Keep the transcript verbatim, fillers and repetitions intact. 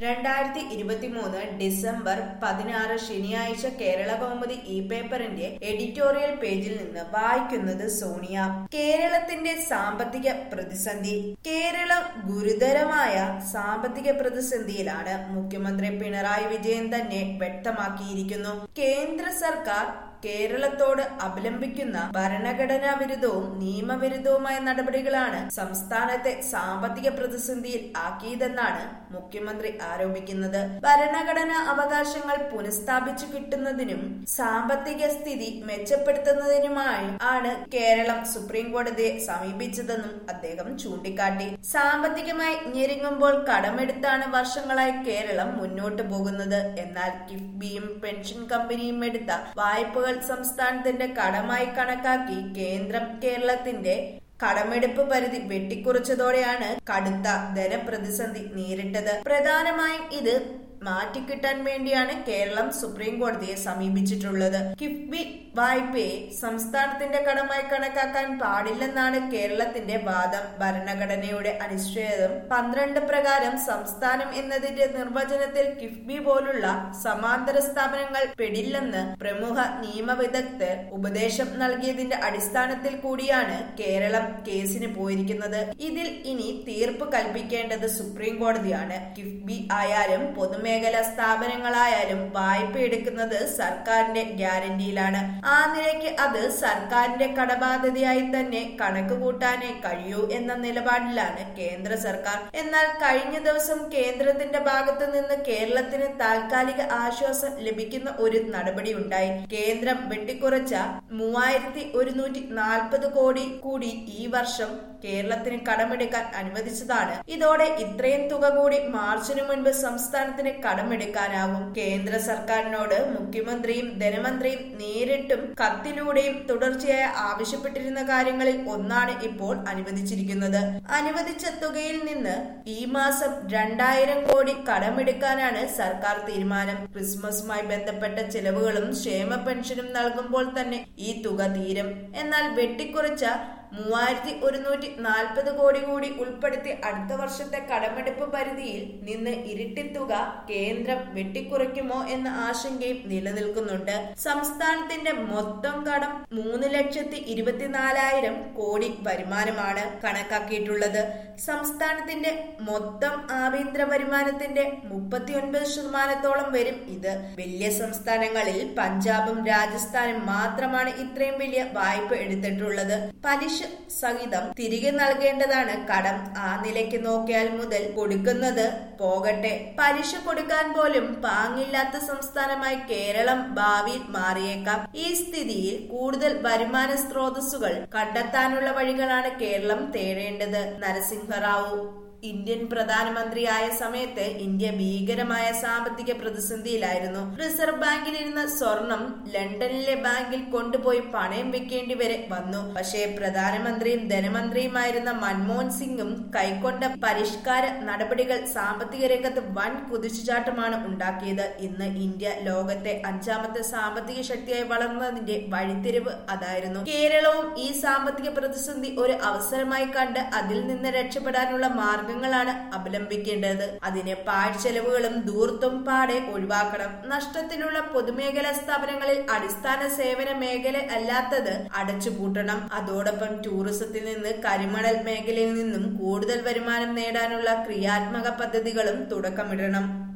രണ്ടായിരത്തി ഇരുപത്തിമൂന്ന് ഡിസംബർ പതിനാറ് ശനിയാഴ്ച കേരള കൗമുദി ഇ പേപ്പറിന്റെ എഡിറ്റോറിയൽ പേജിൽ നിന്ന് വായിക്കുന്നത് സോണിയ. കേരളത്തിന്റെ സാമ്പത്തിക പ്രതിസന്ധി. കേരളം ഗുരുതരമായ സാമ്പത്തിക പ്രതിസന്ധിയിലാണ്. മുഖ്യമന്ത്രി പിണറായി വിജയൻ തന്നെ വ്യക്തമാക്കിയിരിക്കുന്നു. കേന്ദ്ര സർക്കാർ കേരളത്തോട് അവലംബിക്കുന്ന ഭരണഘടനാ വിരുദ്ധവും നിയമവിരുദ്ധവുമായ നടപടികളാണ് സംസ്ഥാനത്തെ സാമ്പത്തിക പ്രതിസന്ധിയിൽ ആക്കിയതെന്നാണ് മുഖ്യമന്ത്രി ആരോപിക്കുന്നത്. ഭരണഘടനാ അവകാശങ്ങൾ പുനഃസ്ഥാപിച്ചു കിട്ടുന്നതിനും സാമ്പത്തിക സ്ഥിതി മെച്ചപ്പെടുത്തുന്നതിനുമായി ആണ് കേരളം സുപ്രീം കോടതിയെ സമീപിച്ചതെന്നും അദ്ദേഹം ചൂണ്ടിക്കാട്ടി. സാമ്പത്തികമായി ഞെരുങ്ങുമ്പോൾ കടമെടുത്താണ് വർഷങ്ങളായി കേരളം മുന്നോട്ടു പോകുന്നത്. എന്നാൽ കിഫ്ബിയും പെൻഷൻ കമ്പനിയും എടുത്ത വായ്പകൾ സംസ്ഥാനത്തിന്റെ കടമായി കണക്കാക്കി കേന്ദ്രം കേരളത്തിന്റെ കടമെടുപ്പ് പരിധി വെട്ടിക്കുറച്ചതോടെയാണ് കടുത്ത ധനപ്രതിസന്ധി നേരിട്ടത്. പ്രധാനമായും ഇത് മാറ്റിക്കിട്ടാൻ വേണ്ടിയാണ് കേരളം സുപ്രീം കോടതിയെ സമീപിച്ചിട്ടുള്ളത്. കിഫ്ബി വായ്പയെ സംസ്ഥാനത്തിന്റെ കടമായി കണക്കാക്കാൻ പാടില്ലെന്നാണ് കേരളത്തിന്റെ വാദം. ഭരണഘടനയുടെ അനുച്ഛേദം പന്ത്രണ്ട് പ്രകാരം സംസ്ഥാനം എന്നതിന്റെ നിർവചനത്തിൽ കിഫ്ബി പോലുള്ള സമാന്തര സ്ഥാപനങ്ങൾ പെടില്ലെന്ന് പ്രമുഖ നിയമവിദഗ്ധർ ഉപദേശം നൽകിയതിന്റെ അടിസ്ഥാനത്തിൽ കൂടിയാണ് കേരളം കേസിന് പോയിരിക്കുന്നത്. ഇതിൽ ഇനി തീർപ്പ് കൽപ്പിക്കേണ്ടത് സുപ്രീം കോടതിയാണ്. കിഫ്ബി ആയാലും പൊതുമേ മേഖലാ സ്ഥാപനങ്ങളായാലും വായ്പ എടുക്കുന്നത് സർക്കാരിന്റെ ഗ്യാരണ്ടിയിലാണ്. ആ നിലയ്ക്ക് അത് സർക്കാരിന്റെ കടബാധ്യതയായി തന്നെ കണക്ക് കൂട്ടാനേ കഴിയൂ എന്ന നിലപാടിലാണ് കേന്ദ്ര സർക്കാർ. എന്നാൽ കഴിഞ്ഞ ദിവസം കേന്ദ്രത്തിന്റെ ഭാഗത്തു നിന്ന് കേരളത്തിന് താൽക്കാലിക ആശ്വാസം ലഭിക്കുന്ന ഒരു നടപടി ഉണ്ടായി. കേന്ദ്രം വെട്ടിക്കുറച്ച മൂവായിരത്തി ഒരുന്നൂറ്റി നാൽപ്പത് കോടി കൂടി ഈ വർഷം കേരളത്തിന് കടമെടുക്കാൻ അനുവദിച്ചതാണ്. ഇതോടെ ഇത്രയും തുക കൂടി മാർച്ചിനു മുൻപ് സംസ്ഥാനത്തിന് കടമെടുക്കാനാകും. കേന്ദ്ര സർക്കാരിനോട് മുഖ്യമന്ത്രിയും ധനമന്ത്രിയും നേരിട്ടും കത്തിലൂടെയും തുടർച്ചയായി ആവശ്യപ്പെട്ടിരുന്ന കാര്യങ്ങളിൽ ഒന്നാണ് ഇപ്പോൾ അനുവദിച്ചിരിക്കുന്നത്. അനുവദിച്ച തുകയിൽ നിന്ന് ഈ മാസം രണ്ടായിരം കോടി കടമെടുക്കാനാണ് സർക്കാർ തീരുമാനം. ക്രിസ്മസുമായി ബന്ധപ്പെട്ട ചെലവുകളും ക്ഷേമ പെൻഷനും നൽകുമ്പോൾ തന്നെ ഈ തുക തീരും. എന്നാൽ വെട്ടിക്കുറച്ച മൂവായിരത്തി ഒരുന്നൂറ്റി നാൽപ്പത് കോടി കൂടി ഉൾപ്പെടുത്തി അടുത്ത വർഷത്തെ കടമെടുപ്പ് പരിധിയിൽ നിന്ന് ഇരട്ടി തുക കേന്ദ്രം വെട്ടിക്കുറയ്ക്കുമോ എന്ന ആശങ്കയും നിലനിൽക്കുന്നുണ്ട്. സംസ്ഥാനത്തിന്റെ മൊത്തം കടം മൂന്ന് ലക്ഷത്തി ഇരുപത്തിനാലായിരം കോടി വരുമാനമാണ് കണക്കാക്കിയിട്ടുള്ളത്. സംസ്ഥാനത്തിന്റെ മൊത്തം ആഭ്യന്തര വരുമാനത്തിന്റെ മുപ്പത്തി ഒൻപത് ശതമാനത്തോളം വരും ഇത്. വലിയ സംസ്ഥാനങ്ങളിൽ പഞ്ചാബും രാജസ്ഥാനും മാത്രമാണ് ഇത്രയും വലിയ വായ്പ എടുത്തിട്ടുള്ളത്. പലിശ സഹിതം തിരികെ നൽകേണ്ടതാണ് കടം. ആ നിലയ്ക്ക് നോക്കിയാൽ മുതൽ കൊടുക്കുന്നത് പോകട്ടെ, പലിശ കൊടുക്കാൻ പോലും പാങ്ങില്ലാത്ത സംസ്ഥാനമായി കേരളം ഭാവിയിൽ മാറിയേക്കാം. ഈ സ്ഥിതിയിൽ കൂടുതൽ വരുമാന സ്രോതസ്സുകൾ കണ്ടെത്താനുള്ള വഴികളാണ് കേരളം തേടേണ്ടത്. നരസിംഹറാവു ഇന്ത്യൻ പ്രധാനമന്ത്രിയായ സമയത്ത് ഇന്ത്യ ഭീകരമായ സാമ്പത്തിക പ്രതിസന്ധിയിലായിരുന്നു. റിസർവ് ബാങ്കിലിരുന്ന സ്വർണം ലണ്ടനിലെ ബാങ്കിൽ കൊണ്ടുപോയി പണയം വെക്കേണ്ടി വരെ വന്നു. പക്ഷേ പ്രധാനമന്ത്രിയും ധനമന്ത്രിയുമായിരുന്ന മൻമോഹൻ സിംഗും കൈക്കൊണ്ട പരിഷ്കാര നടപടികൾ സാമ്പത്തിക രംഗത്ത് വൻ കുതിച്ചുചാട്ടമാണ് ഉണ്ടാക്കിയത്. ഇന്ന് ഇന്ത്യ ലോകത്തെ അഞ്ചാമത്തെ സാമ്പത്തിക ശക്തിയായി വളർന്നതിന്റെ വഴിത്തിരിവ് അതായിരുന്നു. കേരളവും ഈ സാമ്പത്തിക പ്രതിസന്ധി ഒരു അവസരമായി കണ്ട് അതിൽ നിന്ന് രക്ഷപ്പെടാനുള്ള മാർഗം ാണ് അവലംബിക്കേണ്ടത്. അതിന് പാഴ്ചെലവുകളും ധൂർത്തും പാടെ ഒഴിവാക്കണം. നഷ്ടത്തിലുള്ള പൊതുമേഖലാ സ്ഥാപനങ്ങളിൽ അടിസ്ഥാന സേവന മേഖല അല്ലാത്തത് അടച്ചുപൂട്ടണം. അതോടൊപ്പം ടൂറിസത്തിൽ നിന്ന് കരിമണൽ മേഖലയിൽ നിന്നും കൂടുതൽ വരുമാനം നേടാനുള്ള ക്രിയാത്മക പദ്ധതികളും തുടക്കമിടണം.